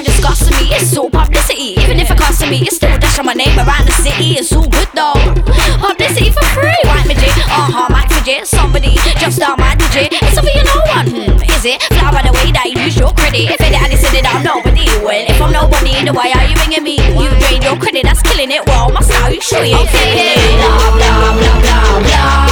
ain't discussing me, it's all publicity. Even if it costs me, it's still dashing my name around the city. It's all good though, publicity for free. White midget, might fidget. Somebody just down my digit. It's something you know one, is it? Fly by the way that you use your credit. If it had said it, I'm nobody. Well, if I'm nobody, then why are you ringing me? You drain your credit, that's killing it. Well, my style, you sure you ain't feeling it? Blah, blah, blah, blah, blah.